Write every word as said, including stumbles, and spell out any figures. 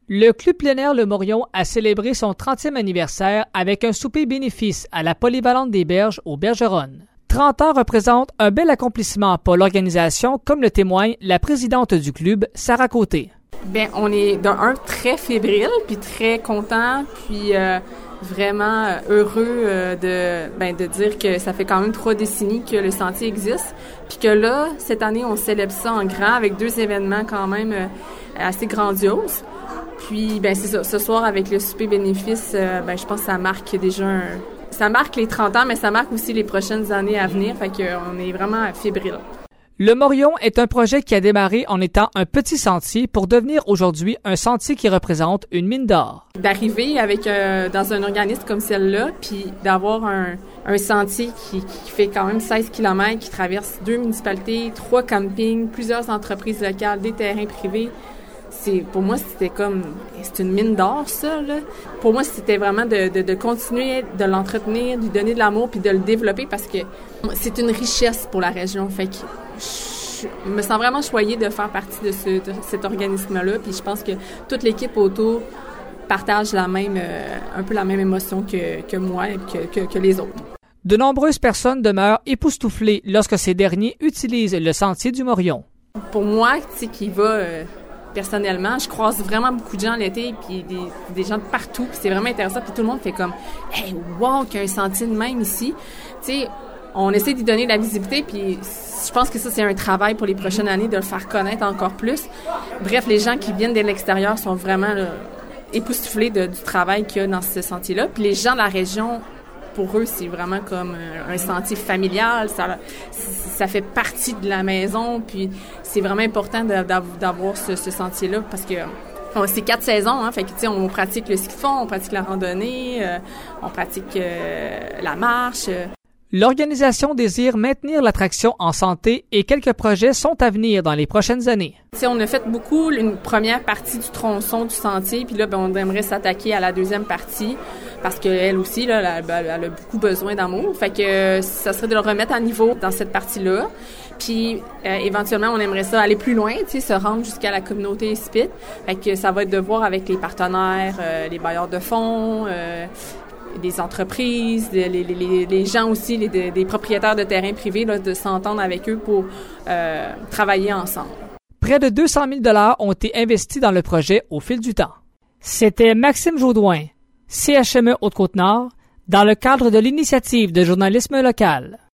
Le Club plein air Le Morion a célébré son trentième anniversaire avec un souper bénéfice à la Polyvalente des Berges aux Bergeronnes. trente ans représente un bel accomplissement pour l'organisation, comme le témoigne la présidente du club, Sarah Côté. Bien, on est d'un un très fébrile, puis très content, puis euh, vraiment heureux euh, de, ben, de dire que ça fait quand même trois décennies que le sentier existe, puis que là, cette année, on célèbre ça en grand avec deux événements quand même euh, assez grandioses. Puis, ben c'est ça. Ce soir, avec le souper bénéfice, euh, ben je pense que ça marque déjà un... Ça marque les trente ans, mais ça marque aussi les prochaines années à venir. Fait qu'on est vraiment fébrile. Le Morion est un projet qui a démarré en étant un petit sentier pour devenir aujourd'hui un sentier qui représente une mine d'or. D'arriver avec euh, dans un organisme comme celle-là, puis d'avoir un, un sentier qui, qui fait quand même seize kilomètres, qui traverse deux municipalités, trois campings, plusieurs entreprises locales, des terrains privés. C'est, pour moi, c'était comme... C'est une mine d'or, ça, là. Pour moi, c'était vraiment de, de, de continuer de l'entretenir, de lui donner de l'amour puis de le développer parce que c'est une richesse pour la région. Fait que je me sens vraiment choyée de faire partie de, ce, de cet organisme-là. Puis je pense que toute l'équipe autour partage la même, euh, un peu la même émotion que, que moi et que, que, que les autres. De nombreuses personnes demeurent époustouflées lorsque ces derniers utilisent le sentier du Morion. Pour moi, tu sais, qui va... Euh, personnellement, je croise vraiment beaucoup de gens l'été, puis des, des gens de partout, puis c'est vraiment intéressant, puis tout le monde fait comme « Hey, wow, qu'il y a un sentier de même ici! » Tu sais, on essaie d'y donner de la visibilité, puis je pense que ça, c'est un travail pour les prochaines années, de le faire connaître encore plus. Bref, les gens qui viennent de l'extérieur sont vraiment là, époustouflés de, du travail qu'il y a dans ce sentier-là, puis les gens de la région, pour eux, c'est vraiment comme un, un sentier familial. Ça, ça fait partie de la maison. Puis c'est vraiment important de, d'avoir ce, ce sentier-là parce que bon, c'est quatre saisons. Hein, fait que, tu sais, on pratique le ski de fond, on pratique la randonnée, euh, on pratique euh, la marche. Euh. L'organisation désire maintenir l'attraction en santé et quelques projets sont à venir dans les prochaines années. T'sais, on a fait beaucoup une première partie du tronçon du sentier, puis là, ben, on aimerait s'attaquer à la deuxième partie parce qu'elle aussi, là, elle, elle a beaucoup besoin d'amour. Fait que ça serait de le remettre à niveau dans cette partie-là. Puis euh, éventuellement, on aimerait ça aller plus loin, tu sais, se rendre jusqu'à la communauté Espit. Fait que ça va être de voir avec les partenaires, euh, les bailleurs de fonds, euh, des entreprises, les, les, les, les gens aussi, les, des propriétaires de terrains privés, là, de s'entendre avec eux pour euh, travailler ensemble. Près de deux cent mille dollars ont été investis dans le projet au fil du temps. C'était Maxime Jaudoin, C H M E Haute-Côte-Nord, dans le cadre de l'initiative de journalisme local.